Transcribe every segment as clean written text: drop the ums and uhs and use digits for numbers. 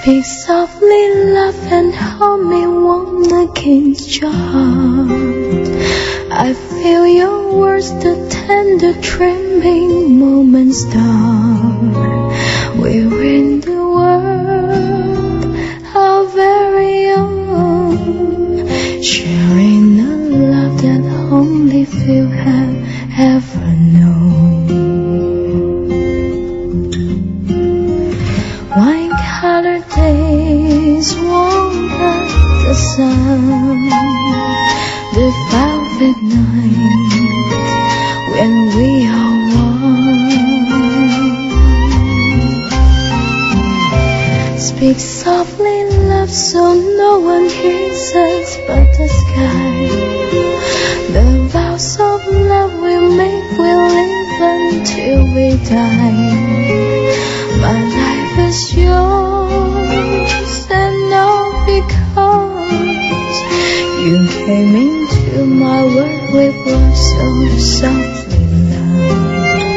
Speak softly, love, and hold me warm against your heart. I feel your words, the tender trembling moments start. We're in the world, our very own, sharing a love that only few have ever known. Wine-colored days warm like the sun, the velvet night when we are one. Speak softly, love, so no one hears us but the sky. The vows of love we make, we live until we die. My life is yours, and all because you came into my world with love so softly, love.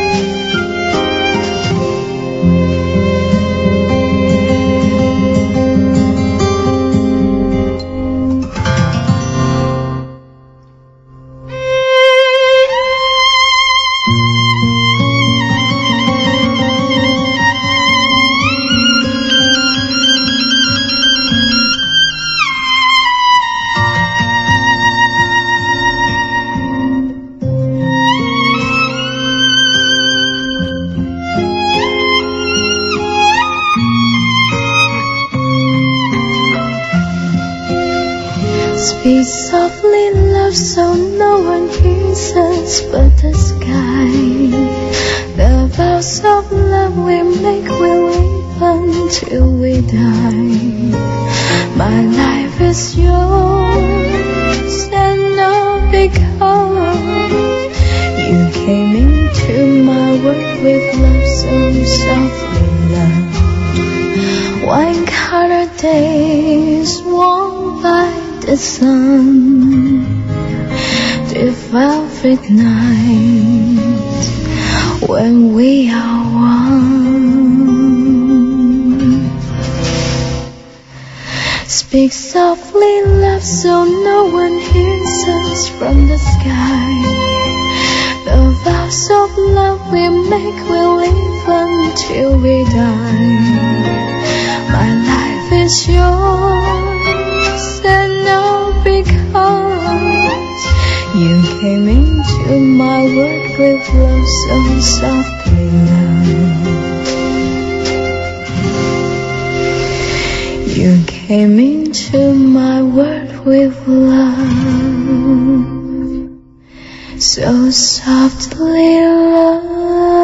Speak softly, love, so no one hears us but the sky. The vows of love we make, we live until we die. My life is yours, and all because you came into my world with love so softly, love. Wine-colored days warm by the sun, the velvet night when we are one. Speak softly, love, so no one hears us from the sky. The vows of love we make, we live until we die. My life is yours, and all because you came into my world with love so softly, love. You came into my world with love so softly, love.